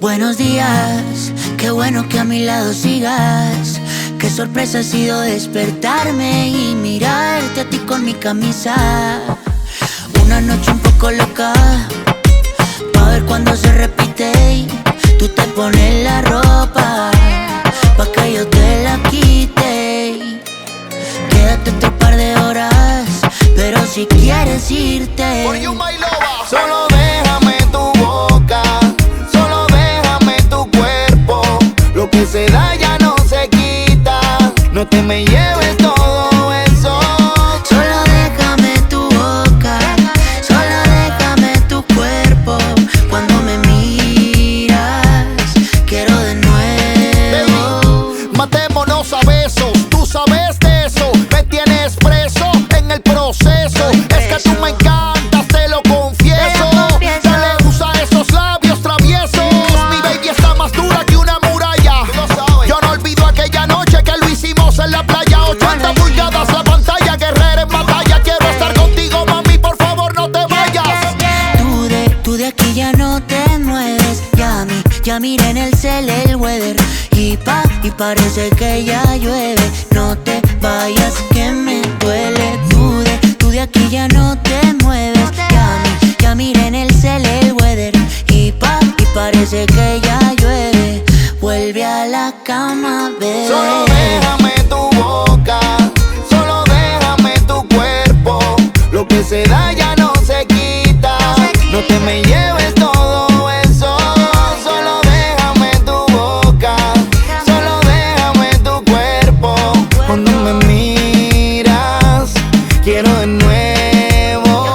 Buenos días, qué bueno que a mi lado sigas. Qué sorpresa ha sido despertarme y mirarte a ti con mi camisa. Una noche un poco loca, pa' ver cuando se repite y tú te pones la ropa pa' que yo te la quite. Quédate otro par de horas, pero si quieres irte, solo déjame tu boca, solo déjame tu cuerpo. Lo que se da ya no se quita, no te me lleves todo eso. Solo déjame tu boca, solo déjame tu cuerpo. Cuando me miras, quiero de nuevo. Baby, matémonos a besos, tú sabes de eso. Me tienes preso en el proceso. Es que tú me encantas, te lo confieso. Dale, usa esos labios traviesos. Mi baby está más dura que una muralla. Yo no olvido aquella noche que lo hicimos en la playa. 80 pulgadas la pantalla, guerrera en batalla. Quiero estar contigo, mami, por favor no te vayas. Tú de aquí ya no te mueves. Ya miré en el cel el weather y parece que ya llueve. No te vayas que me duele. Tú de aquí ya no te mueves. Ya miré en el cel el weather y parece que ya llueve. Vuelve a la cama, bebé. Solo déjame tu boca, solo déjame tu cuerpo. Lo que se da ya no se quita, no te me lleves todo eso. Solo déjame tu boca, solo déjame tu cuerpo. Cuando me miras, quiero de nuevo.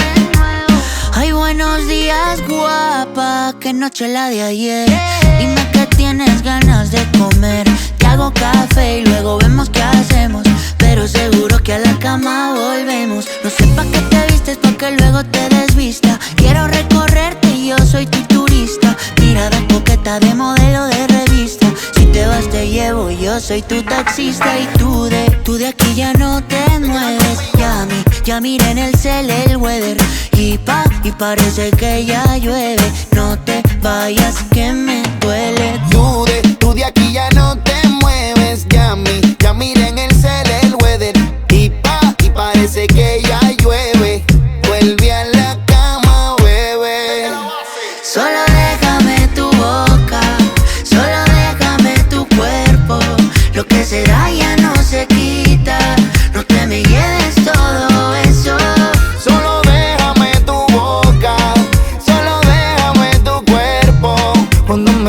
Ay, buenos días, guapa. Qué noche la de ayer. Dime que tienes ganas de comer. Te hago café y luego vemos qué hacemos. Pero seguro que a la cama volvemos. No sé pa' qué te vistes, pa' que luego te desvista. Quiero recorrerte y yo soy tu turista. Mirada coqueta de modelo de revista. Si te vas te llevo, yo soy tu taxista. Y tú de aquí ya no te mueves. Ya miré en el cel el weather y parece que ya llueve. No te vayas que me duele. Tú de aquí ya no te mueves, ya miré en el cel el weather y parece que ya llueve. Vuelve a la cama, bebé. Solo déjame tu boca, solo déjame tu cuerpo. Lo que se da ya no se quita, no te me lleves todo eso. Solo déjame tu boca, solo déjame tu cuerpo. Cuando me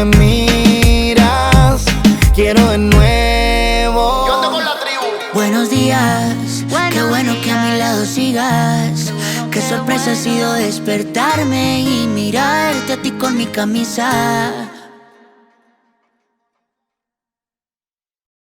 miras, quiero de nuevo. Yo ando con la tribu. Buenos días, qué bueno que a mi lado sigas. Qué sorpresa ha sido despertarme y mirarte a ti con mi camisa.